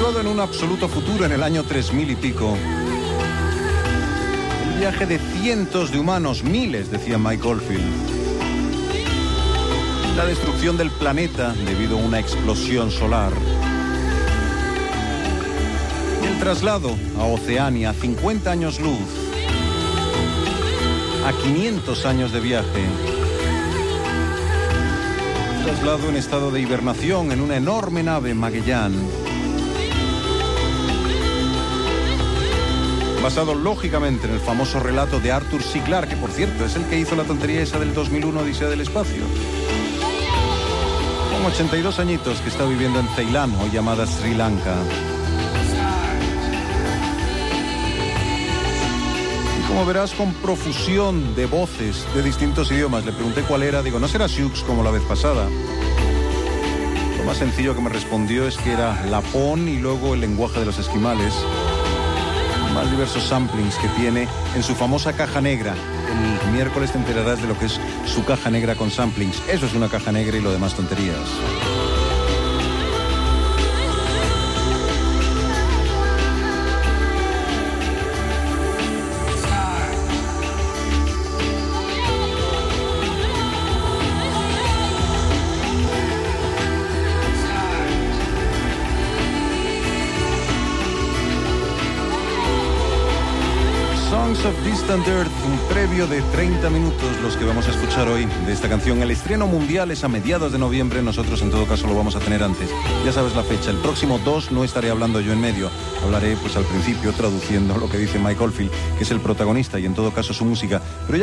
Situado en un absoluto futuro, en el año 3000 y pico. El viaje de cientos de humanos, miles, decía Mike Oldfield. La destrucción del planeta debido a una explosión solar. Y el traslado a Oceania, 50 años luz. A 500 años de viaje. Traslado en estado de hibernación en una enorme nave Magellan. Basado lógicamente en el famoso relato de Arthur C. Clarke, que por cierto es el que hizo la tontería esa del 2001 Odisea del Espacio. Con 82 añitos que está viviendo en Ceilán, hoy llamada Sri Lanka. Y como verás, con profusión de voces de distintos idiomas. Le pregunté cuál era, digo, ¿no será Sioux como la vez pasada? Lo más sencillo que me respondió es que era lapón y luego el lenguaje de los esquimales. Más diversos samplings que tiene en su famosa caja negra. El miércoles te enterarás de lo que es su caja negra con samplings. Eso es una caja negra y lo demás tonterías. Songs of Distant Earth, un previo de 30 minutos los que vamos a escuchar hoy de esta canción. El estreno mundial es a mediados de noviembre, nosotros en todo caso lo vamos a tener antes. Ya sabes la fecha, el próximo 2 no estaré hablando yo en medio, hablaré pues al principio traduciendo lo que dice Mike Oldfield, que es el protagonista y en todo caso su música. Pero ya